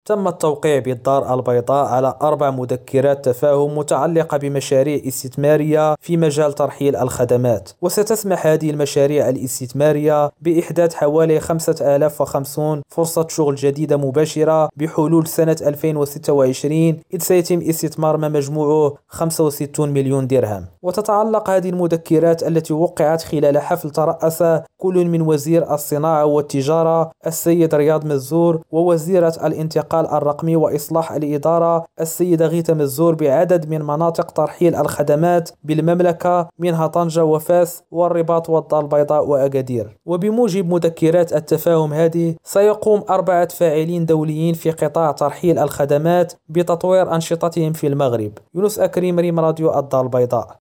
تم التوقيع بالدار البيضاء على 4 مذكرات تفاهم متعلقة بمشاريع استثمارية في مجال ترحيل الخدمات، وستسمح هذه المشاريع الاستثمارية بإحداث حوالي 5050 فرصة شغل جديدة مباشرة بحلول سنة 2026، إذ سيتم استثمار ما مجموعه 65 مليون درهم. وتتعلق هذه المذكرات التي وقعت خلال حفل ترأس كل من وزير الصناعة والتجارة السيد رياض مزور ووزيرة الانتقال الرقمي وإصلاح الإدارة السيدة غيثة مزور بعدد من مناطق ترحيل الخدمات بالمملكة، منها طنجة وفاس والرباط والدار البيضاء وأكادير. وبموجب مذكرات التفاهم هذه، سيقوم 4 فاعلين دوليين في قطاع ترحيل الخدمات بتطوير أنشطتهم في المغرب. يونس أكريم، ريم راديو الدار البيضاء.